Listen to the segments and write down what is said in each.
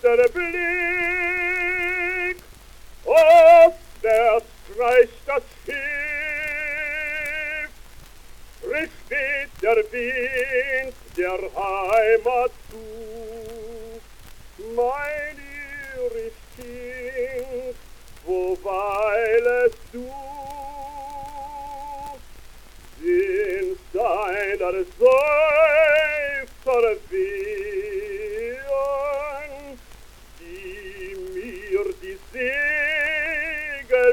der Blick, aufwärts kreist das Schiff, frisch steht der Wind der Heimat zu. Mein iris Kind, wo weilest du? Sind deiner Seufzer wehen, die mir die Segel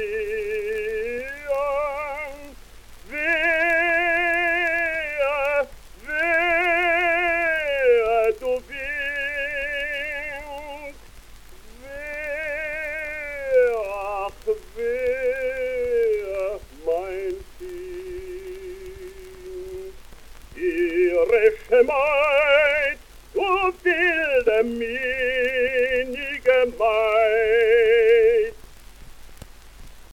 blähen? Wehe, wehe, du Wind, wehe, ach wehe, mein Kind. Irische Maid, du wilde Mir,